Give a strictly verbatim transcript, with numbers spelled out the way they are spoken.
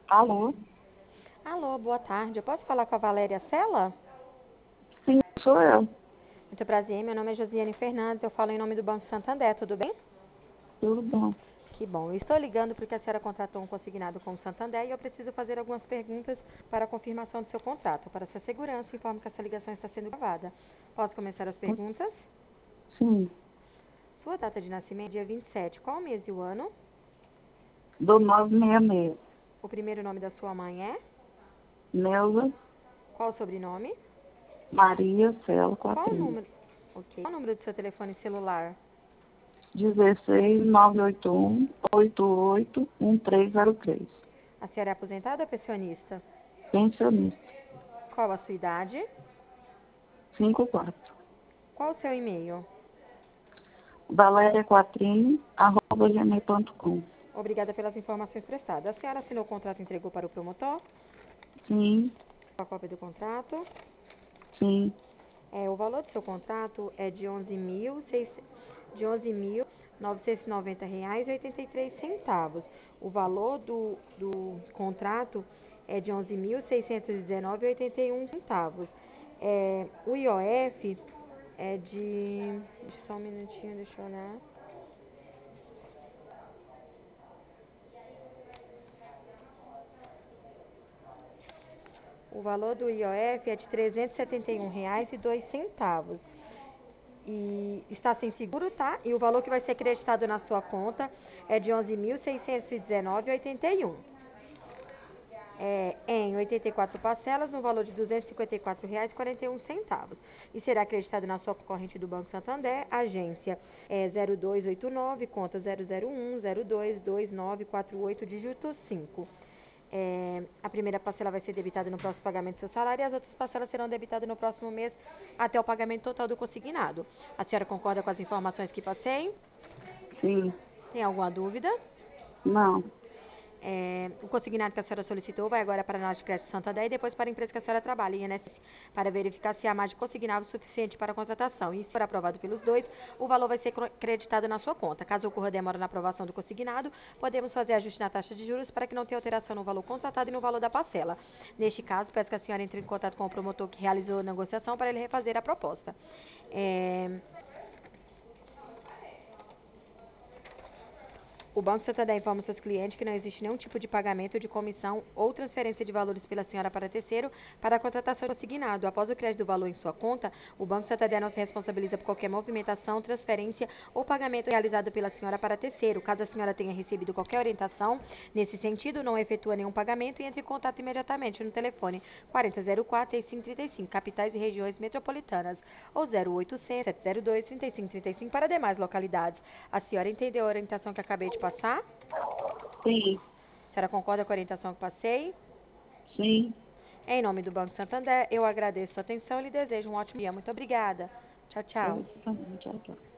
Alô? Alô, boa tarde. Eu posso falar com a Valéria Sela? Sim, sou eu. Muito prazer, meu nome é Josiane Fernandes, eu falo em nome do Banco Santander, tudo bem? Tudo bom? Que bom. Eu estou ligando porque a senhora contratou um consignado com o Santander e eu preciso fazer algumas perguntas para a confirmação do seu contrato. Para sua segurança, informo que essa ligação está sendo gravada. Posso começar as perguntas? Sim, Sua data de nascimento é dia vinte e sete. Qual o mês e o ano? do nove seis seis. O primeiro nome da sua mãe é? Neuza Qual o sobrenome? Maria Celo Qual o Quatrinho. número? Ok. Qual o número do seu telefone celular? dezesseis nove oito um oito oito um três zero três. A senhora é aposentada ou pensionista? Pensionista. Qual a sua idade? Cinco quatro. Qual o seu e-mail? Valéria Quatrinho, arroba gmail ponto com. Obrigada pelas informações prestadas. A senhora assinou o contrato e entregou para o promotor? Sim, A cópia do contrato. sim. É, o valor do seu contrato é de onze mil de onze mil novecentos e noventa reais e oitenta e três centavos. O valor do, do contrato é de onze mil seiscentos e dezenove reais e oitenta e um centavos. É, o I O F é de... Deixa só um minutinho, deixa eu olhar. O valor do I O F é de trezentos e setenta e um reais e dois centavos. E está sem seguro, tá? E o valor que vai ser acreditado na sua conta é de onze mil seiscentos e dezenove reais e oitenta e um. É, em oitenta e quatro parcelas, no valor de duzentos e cinquenta e quatro reais e quarenta e um centavos. E será acreditado na sua corrente do Banco Santander, agência é zero dois oito nove, conta zero zero um zero dois dois nove quatro oito, dígito cinco. É, a primeira parcela vai ser debitada no próximo pagamento do seu salário e as outras parcelas serão debitadas no próximo mês até o pagamento total do consignado. A senhora concorda com as informações que passei? Sim. Tem alguma dúvida? Não. É, o consignado que a senhora solicitou vai agora para a Análise de Crédito Santander e depois para a empresa que a senhora trabalha, I N S S, para verificar se há margem consignável suficiente para a contratação. E se for aprovado pelos dois, o valor vai ser creditado na sua conta. Caso ocorra demora na aprovação do consignado, podemos fazer ajuste na taxa de juros para que não tenha alteração no valor contratado e no valor da parcela. Neste caso, peço que a senhora entre em contato com o promotor que realizou a negociação para ele refazer a proposta. É, O Banco Santander informa seus clientes que não existe nenhum tipo de pagamento de comissão ou transferência de valores pela senhora para terceiro para a contratação de consignado. Após o crédito do valor em sua conta, o Banco Santander não se responsabiliza por qualquer movimentação, transferência ou pagamento realizado pela senhora para terceiro. Caso a senhora tenha recebido qualquer orientação nesse sentido, não efetua nenhum pagamento e entre em contato imediatamente no telefone quarenta zero quatro, trinta e cinco trinta e cinco, capitais e regiões metropolitanas, ou zero oitocentos, sete zero dois, trinta e cinco trinta e cinco para demais localidades. A senhora entendeu a orientação que acabei de passar? Sim, A senhora concorda com a orientação que passei? sim. Em nome do Banco Santander, eu agradeço a atenção e lhe desejo um ótimo dia. Muito obrigada. Tchau, Pra tchau. você também. Tchau, tchau.